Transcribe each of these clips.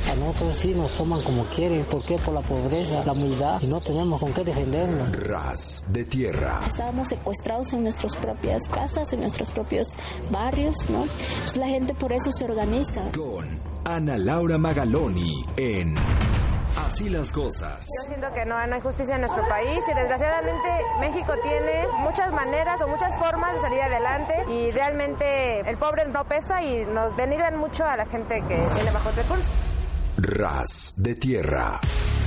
A nosotros sí nos toman como quieren. ¿Por qué? Por la pobreza, la humildad, y no tenemos con qué defendernos. Ras de tierra. Estábamos secuestrados en nuestras propias casas, en nuestros propios barrios, ¿no? Pues la gente por eso se organiza. Con Ana Laura Magaloni en Así las cosas. Yo siento que no hay justicia en nuestro país y desgraciadamente México tiene muchas maneras o muchas formas de salir adelante y realmente el pobre no pesa y nos denigran mucho a la gente que tiene bajos recursos. Ras de tierra.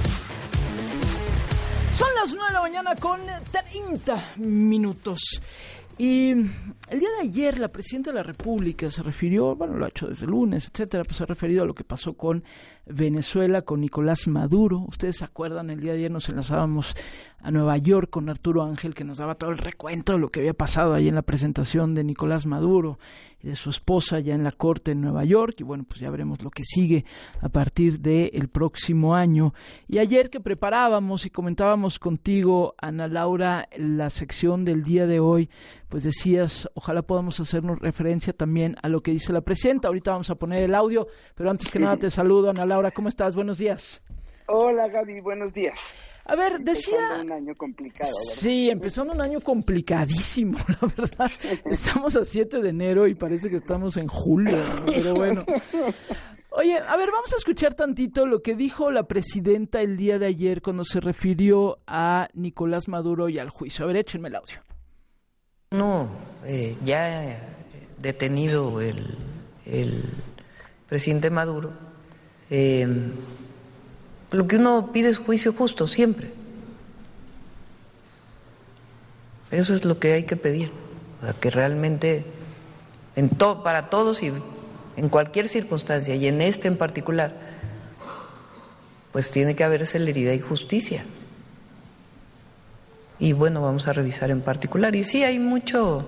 Son las 9 de la mañana con 30 minutos. Y el día de ayer la presidenta de la República se refirió, bueno, lo ha hecho desde el lunes, etcétera, pues se ha referido a lo que pasó con Venezuela, con Nicolás Maduro. Ustedes se acuerdan, el día de ayer nos enlazábamos a Nueva York con Arturo Ángel, que nos daba todo el recuento de lo que había pasado ahí en la presentación de Nicolás Maduro y de su esposa ya en la corte en Nueva York, y bueno, pues ya veremos lo que sigue a partir del próximo año. Y ayer que preparábamos y comentábamos contigo, Ana Laura, la sección del día de hoy, pues decías, ojalá podamos hacernos referencia también a lo que dice la presidenta. Ahorita vamos a poner el audio, pero antes que nada te saludo, Ana Laura, ¿cómo estás? Buenos días. Hola, Gaby, buenos días. A ver, decía... Empezando un año complicado, ¿verdad? Sí, empezando un año complicadísimo, la verdad. Estamos a 7 de enero y parece que estamos en julio, ¿no? Pero bueno. Oye, a ver, vamos a escuchar tantito lo que dijo la presidenta el día de ayer cuando se refirió a Nicolás Maduro y al juicio. A ver, échenme el audio. No, ya detenido el presidente Maduro, lo que uno pide es juicio justo, siempre. Eso es lo que hay que pedir, que realmente para todos y en cualquier circunstancia, y en este en particular, pues tiene que haber celeridad y justicia. Y bueno, vamos a revisar en particular. Y sí, hay mucho,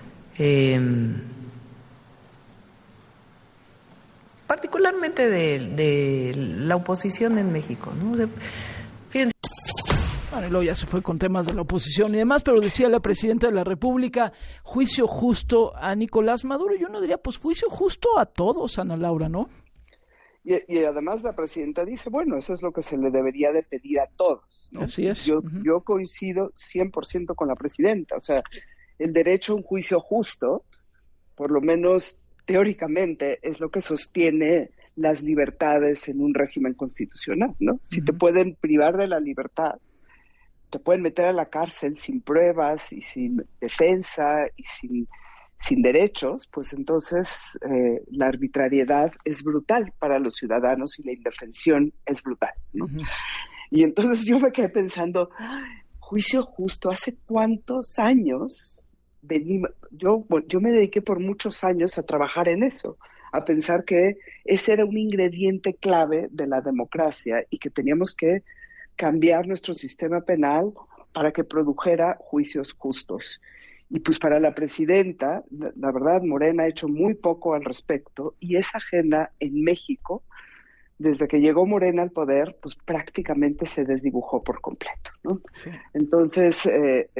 particularmente de la oposición en México, ¿no? Fíjense. Bueno, y luego ya se fue con temas de la oposición y demás, pero decía la presidenta de la República, juicio justo a Nicolás Maduro. Yo no diría, pues juicio justo a todos, Ana Laura, ¿no? Y además la presidenta dice, bueno, eso es lo que se le debería de pedir a todos, ¿no? Así es. Yo coincido 100% con la presidenta. O sea, el derecho a un juicio justo, por lo menos teóricamente, es lo que sostiene las libertades en un régimen constitucional, ¿no? Si te pueden privar de la libertad, te pueden meter a la cárcel sin pruebas y sin defensa y sin derechos, pues entonces la arbitrariedad es brutal para los ciudadanos y la indefensión es brutal, ¿no? Y entonces yo me quedé pensando, juicio justo, ¿hace cuántos años yo me dediqué por muchos años a trabajar en eso, a pensar que ese era un ingrediente clave de la democracia y que teníamos que cambiar nuestro sistema penal para que produjera juicios justos? Y pues para la presidenta, la verdad, Morena ha hecho muy poco al respecto, y esa agenda en México, desde que llegó Morena al poder, pues prácticamente se desdibujó por completo, ¿no? Sí. Entonces,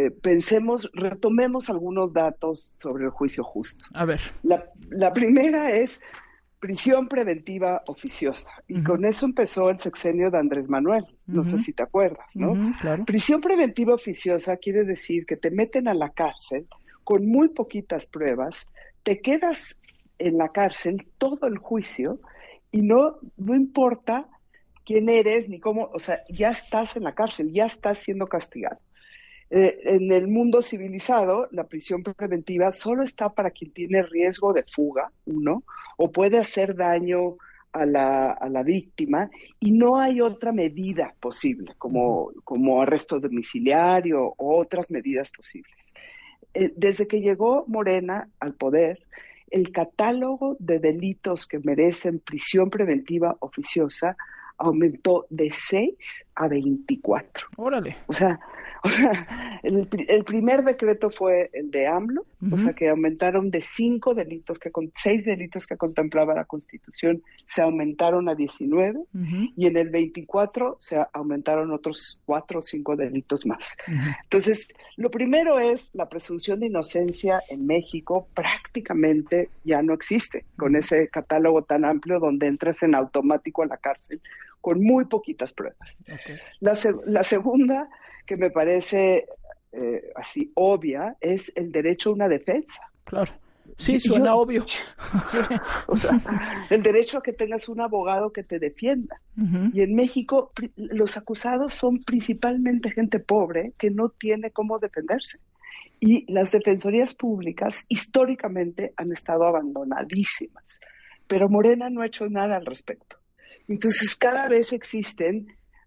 retomemos algunos datos sobre el juicio justo. A ver. La primera es prisión preventiva oficiosa, y con eso empezó el sexenio de Andrés Manuel, no sé si te acuerdas, ¿no? Claro. Prisión preventiva oficiosa quiere decir que te meten a la cárcel con muy poquitas pruebas, te quedas en la cárcel todo el juicio y no importa quién eres ni cómo, o sea, ya estás en la cárcel, ya estás siendo castigado. En el mundo civilizado, la prisión preventiva solo está para quien tiene riesgo de fuga, o puede hacer daño a la víctima, y no hay otra medida posible, como arresto domiciliario o otras medidas posibles. Desde que llegó Morena al poder, el catálogo de delitos que merecen prisión preventiva oficiosa aumentó de 6 a 24. Órale. O sea, O sea, el primer decreto fue el de AMLO, o sea, que aumentaron de 6 delitos que contemplaba la Constitución, se aumentaron a 19, y en el 24 se aumentaron otros 4 o 5 delitos más. Entonces, lo primero es la presunción de inocencia en México prácticamente ya no existe, con ese catálogo tan amplio donde entras en automático a la cárcel con muy poquitas pruebas. Okay. La segunda, que me parece así obvia, es el derecho a una defensa. Claro. Sí, suena obvio. O sea, el derecho a que tengas un abogado que te defienda. Y en México los acusados son principalmente gente pobre que no tiene cómo defenderse. Y las defensorías públicas históricamente han estado abandonadísimas. Pero Morena no ha hecho nada al respecto. Entonces cada vez existen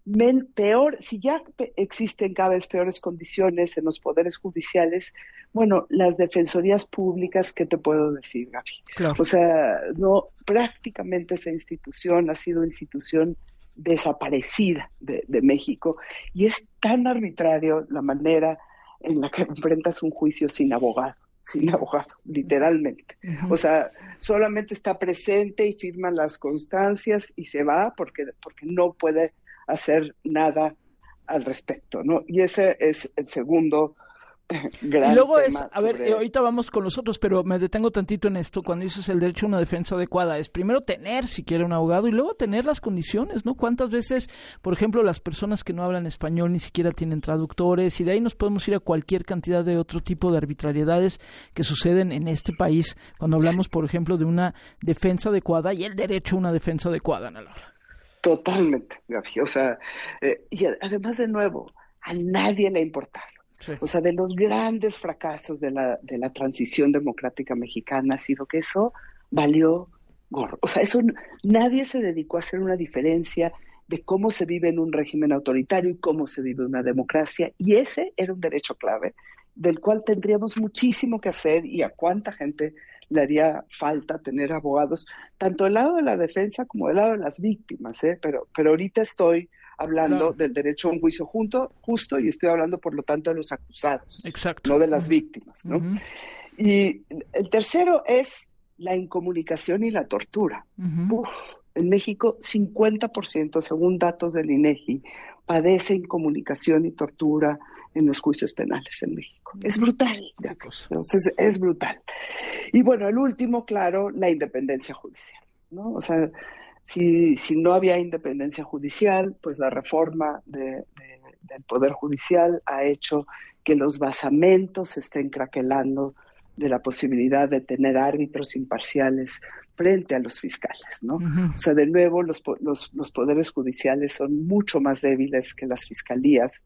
si ya existen cada vez peores condiciones en los poderes judiciales, bueno, las defensorías públicas, ¿qué te puedo decir, Gaby? Claro. O sea, no, prácticamente esa institución ha sido institución desaparecida de México, y es tan arbitrario la manera en la que enfrentas un juicio sin abogado, literalmente. O sea, solamente está presente y firma las constancias y se va porque no puede hacer nada al respecto, ¿no? Y ese es el segundo gran y luego tema. Ahorita vamos con los otros, pero me detengo tantito en esto. Cuando dices el derecho a una defensa adecuada, es primero tener siquiera un abogado y luego tener las condiciones, ¿no? ¿Cuántas veces, por ejemplo, las personas que no hablan español ni siquiera tienen traductores? Y de ahí nos podemos ir a cualquier cantidad de otro tipo de arbitrariedades que suceden en este país cuando hablamos, por ejemplo, de una defensa adecuada y el derecho a una defensa adecuada, Ana Laura. Totalmente, Gaby. O sea, y además, de nuevo, a nadie le ha importado. Sí. O sea, de los grandes fracasos de la transición democrática mexicana ha sido que eso valió gorro. O sea, nadie se dedicó a hacer una diferencia de cómo se vive en un régimen autoritario y cómo se vive una democracia. Y ese era un derecho clave del cual tendríamos muchísimo que hacer, y a cuánta gente le haría falta tener abogados, tanto del lado de la defensa como del lado de las víctimas, pero ahorita estoy hablando del derecho a un juicio justo, y estoy hablando, por lo tanto, de los acusados, no de las víctimas, ¿no? Y el tercero es la incomunicación y la tortura. En México, 50%, según datos del INEGI, padece incomunicación y tortura en los juicios penales en México. Es brutal. Entonces, es brutal. Y bueno, el último, claro, la independencia judicial, ¿no? O sea, si no había independencia judicial, pues la reforma del Poder Judicial ha hecho que los basamentos se estén craquelando de la posibilidad de tener árbitros imparciales frente a los fiscales, ¿no? O sea, de nuevo, los poderes judiciales son mucho más débiles que las fiscalías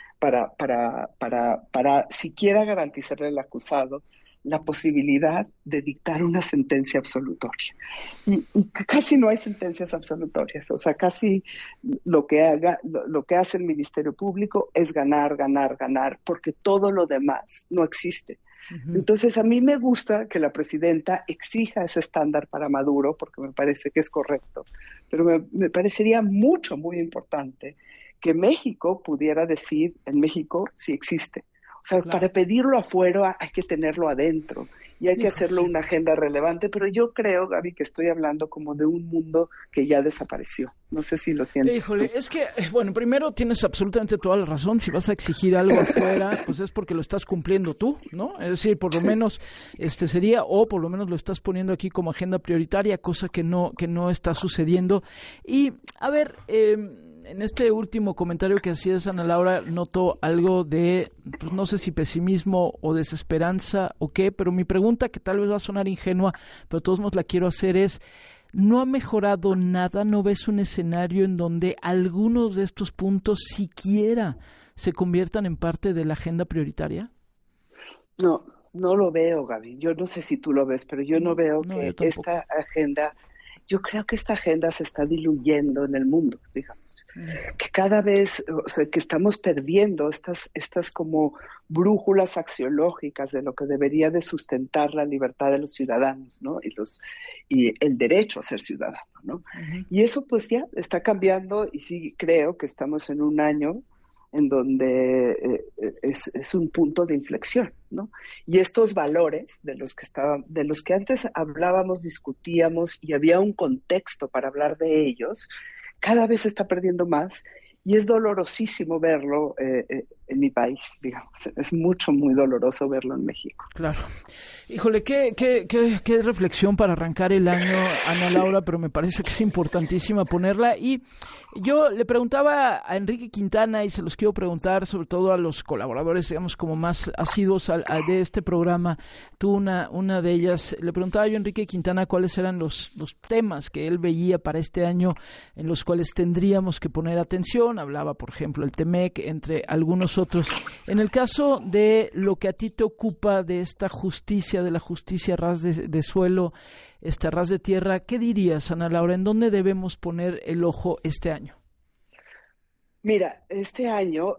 para siquiera garantizarle al acusado la posibilidad de dictar una sentencia absolutoria. Y casi no hay sentencias absolutorias. O sea, casi lo que hace el Ministerio Público es ganar, porque todo lo demás no existe. Entonces, a mí me gusta que la presidenta exija ese estándar para Maduro, porque me parece que es correcto, pero me parecería muy importante que México pudiera decir, en México sí existe. O sea, para pedirlo afuera hay que tenerlo adentro y hay que hacerlo una agenda relevante, pero yo creo, Gaby, que estoy hablando como de un mundo que ya desapareció. No sé si lo sientes. Híjole, es que, bueno, primero tienes absolutamente toda la razón. Si vas a exigir algo afuera, pues es porque lo estás cumpliendo tú, ¿no? Es decir, por lo menos sería, o por lo menos lo estás poniendo aquí como agenda prioritaria, cosa que no está sucediendo. Y, a ver, en este último comentario que hacías, Ana Laura, noto algo de, pues no sé si pesimismo o desesperanza o qué, pero mi pregunta, que tal vez va a sonar ingenua, pero de todos modos la quiero hacer, es, ¿no ha mejorado nada? ¿No ves un escenario en donde algunos de estos puntos siquiera se conviertan en parte de la agenda prioritaria? No lo veo, Gaby. Yo no sé si tú lo ves, pero yo no veo que esta agenda... Yo creo que esta agenda se está diluyendo en el mundo, digamos, que cada vez, o sea, que estamos perdiendo estas como brújulas axiológicas de lo que debería de sustentar la libertad de los ciudadanos, ¿no? Y el derecho a ser ciudadano, ¿no? Y eso pues ya está cambiando, y sí creo que estamos en un año en donde es un punto de inflexión, ¿no? Y estos valores de los que antes hablábamos, discutíamos y había un contexto para hablar de ellos, cada vez se está perdiendo más y es dolorosísimo verlo en mi país, digamos. Es muy doloroso verlo en México. Claro. Híjole, qué reflexión para arrancar el año, Ana Laura, pero me parece que es importantísima ponerla. Y yo le preguntaba a Enrique Quintana, y se los quiero preguntar sobre todo a los colaboradores, digamos, como más asiduos de este programa. Tú, una de ellas, le preguntaba yo a Enrique Quintana cuáles eran los temas que él veía para este año en los cuales tendríamos que poner atención. Hablaba, por ejemplo, el TEMEC, entre algunos otros. En el caso de lo que a ti te ocupa de esta justicia, de la justicia ras de suelo, ras de tierra, ¿qué dirías, Ana Laura? ¿En dónde debemos poner el ojo este año? Mira, este año,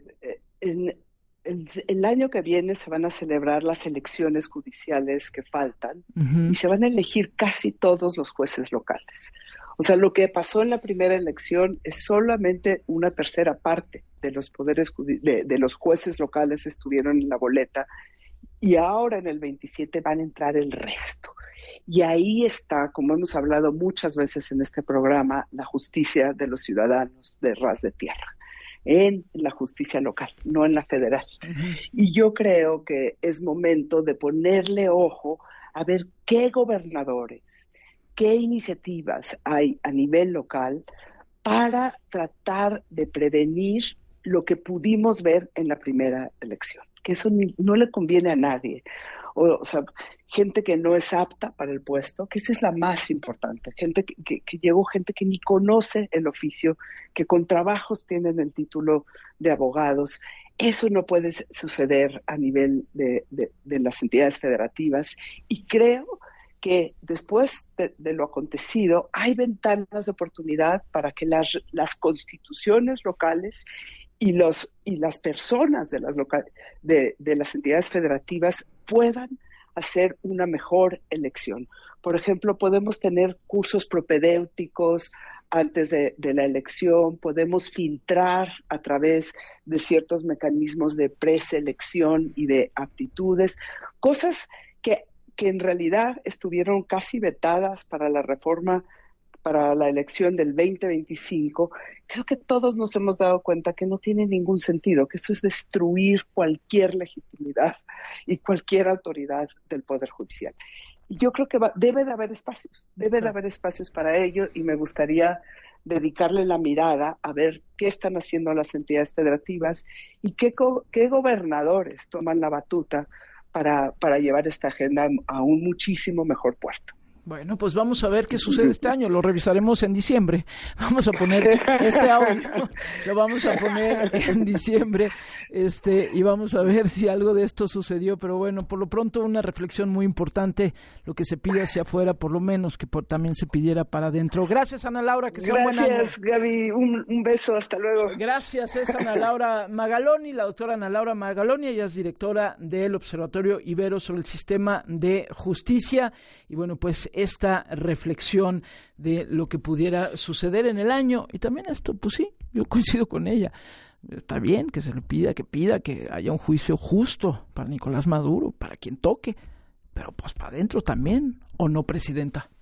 el año que viene se van a celebrar las elecciones judiciales que faltan y se van a elegir casi todos los jueces locales. O sea, lo que pasó en la primera elección es solamente una tercera parte de los poderes de los jueces locales estuvieron en la boleta y ahora en el 27 van a entrar el resto. Y ahí está, como hemos hablado muchas veces en este programa, la justicia de los ciudadanos de ras de tierra, en la justicia local, no en la federal. Y yo creo que es momento de ponerle ojo a ver qué gobernadores, qué iniciativas hay a nivel local para tratar de prevenir lo que pudimos ver en la primera elección, que eso no le conviene a nadie. O sea, gente que no es apta para el puesto, que esa es la más importante, gente que llegó, gente que ni conoce el oficio, que con trabajos tienen el título de abogados. Eso no puede suceder a nivel de las entidades federativas, y creo que después de lo acontecido hay ventanas de oportunidad para que las constituciones locales y las personas de las entidades federativas puedan hacer una mejor elección. Por ejemplo, podemos tener cursos propedéuticos antes de la elección, podemos filtrar a través de ciertos mecanismos de preselección y de aptitudes, cosas que en realidad estuvieron casi vetadas para la reforma, para la elección del 2025. Creo que todos nos hemos dado cuenta que no tiene ningún sentido, que eso es destruir cualquier legitimidad y cualquier autoridad del Poder Judicial. Y yo creo que debe de haber espacios para ello, y me gustaría dedicarle la mirada a ver qué están haciendo las entidades federativas y qué gobernadores toman la batuta para llevar esta agenda a un muchísimo mejor puerto. Bueno, pues vamos a ver qué sucede este año, lo revisaremos en diciembre. Vamos a poner este audio, lo vamos a poner en diciembre, y vamos a ver si algo de esto sucedió, pero bueno, por lo pronto una reflexión muy importante, lo que se pide hacia afuera, por lo menos que también se pidiera para adentro. Gracias, Ana Laura, que sea un buen año. Gracias, Gaby, un beso, hasta luego. Gracias, es Ana Laura Magaloni, la doctora Ana Laura Magaloni, ella es directora del Observatorio Ibero sobre el Sistema de Justicia, y bueno, pues esta reflexión de lo que pudiera suceder en el año, y también esto, pues sí, yo coincido con ella. Está bien que se le pida que haya un juicio justo para Nicolás Maduro, para quien toque, pero pues para adentro también, ¿o no, presidenta?